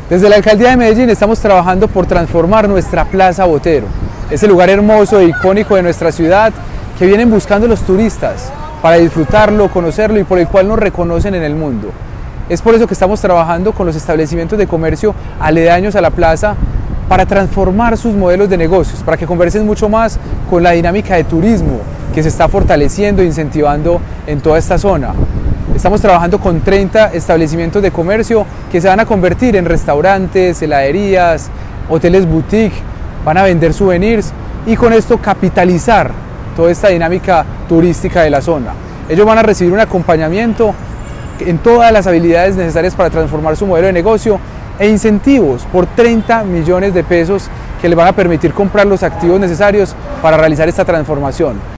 Desde la Alcaldía de Medellín estamos trabajando por transformar nuestra Plaza Botero, ese lugar hermoso e icónico de nuestra ciudad que vienen buscando los turistas para disfrutarlo, conocerlo y por el cual nos reconocen en el mundo. Es por eso que estamos trabajando con los establecimientos de comercio aledaños a la plaza para transformar sus modelos de negocios, para que conversen mucho más con la dinámica de turismo que se está fortaleciendo e incentivando en toda esta zona. Estamos trabajando con 30 establecimientos de comercio que se van a convertir en restaurantes, heladerías, hoteles boutique, van a vender souvenirs y con esto capitalizar toda esta dinámica turística de la zona. Ellos van a recibir un acompañamiento en todas las habilidades necesarias para transformar su modelo de negocio e incentivos por 30 millones de pesos que les van a permitir comprar los activos necesarios para realizar esta transformación.